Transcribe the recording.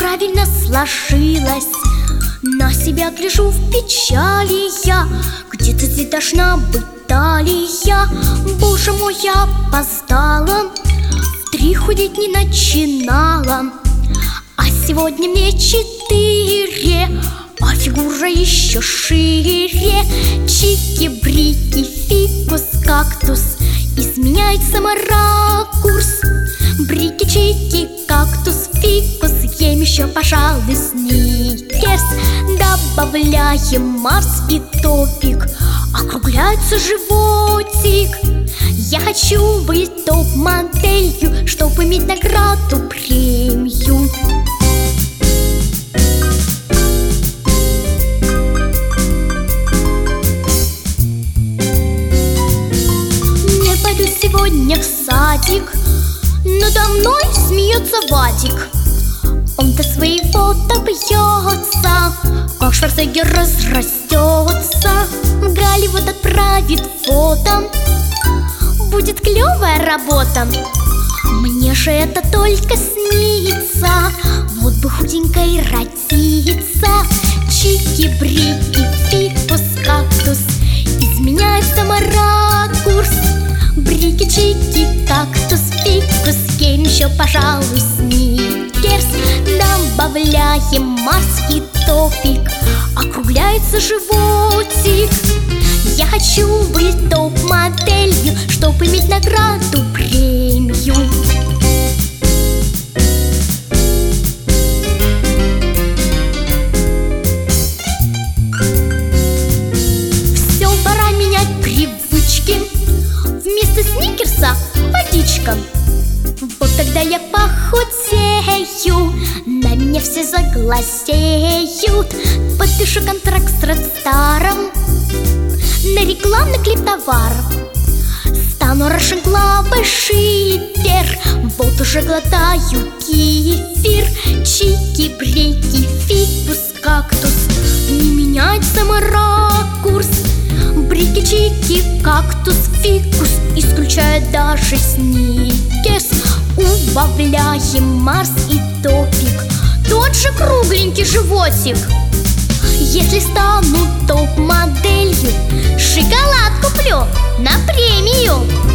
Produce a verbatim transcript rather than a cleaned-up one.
правильно сложилось. На себя гляжу в печали я, где-то здесь должна быть талия. Боже мой, я опоздала, в три худеть не начинала, а сегодня мне четыре, а фигура еще шире. Чики-брики, фикус, кактус, изменяет саморакурс. Брики-чики, кактус, фикус, ем еще, пожалуй, сникерс. Добавляем Марс и топик, округляется животик. Я хочу быть топ-моделью, чтобы иметь награду премию. Не пойду сегодня в садик, надо мной смеется Вадик. Он до своего добьется, как Шварценеггер разрастется. В Голливуд отправит фото, будет клевая работа. Мне же это только снится, вот бы худенькой родиться. Чики-брики, фикус, кактус, изменяет саморакурс. Брики-чики, кактус, фикус, ем еще, пожалуй, сникерс. Добавляем Марс и топик, округляется животик. Я хочу быть топ-моделью, чтобы иметь награду премию. Все, пора менять привычки. Вместо сникерса водичка. Вот тогда я похудею, на меня все заглазеют. Подпишу контракт с Редстаром на рекламный клип товар. Стану рашенглавой шипер, вот уже глотаю кефир. Чики-брики, фикус, кактус, не меняет саморакурс. Брики-чики, кактус, фикус, исключает даже сникерс. Убавляем Марс и топик, тот же кругленький животик. Если стану топ-моделью, шоколад куплю на премию.